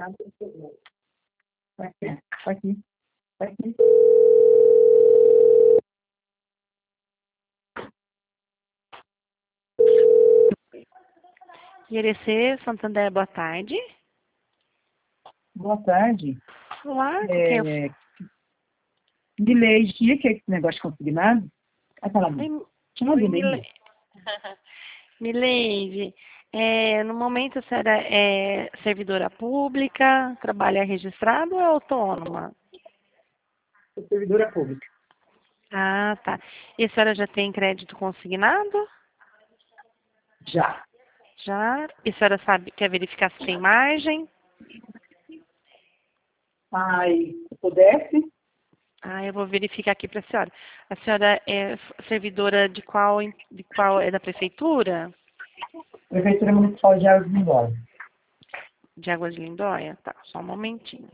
Tá aqui, tá aqui, tá aqui. IRC Santander, boa tarde. Boa tarde. Olá, com quem eu... Mileide, que é esse negócio consignado? Vai falar Oi, muito. Chama oi, Mileide. Mileide, no momento a senhora é servidora pública, trabalha registrado ou é autônoma? Sou servidora pública. Ah, tá. E a senhora já tem crédito consignado? Já. Já. E a senhora sabe, quer verificar se tem margem? Mas, se pudesse, Ah, eu vou verificar aqui para a senhora. A senhora é servidora de qual é da prefeitura? Prefeitura Municipal de Águas de Lindóia. De Águas de Lindóia? Tá, só um momentinho.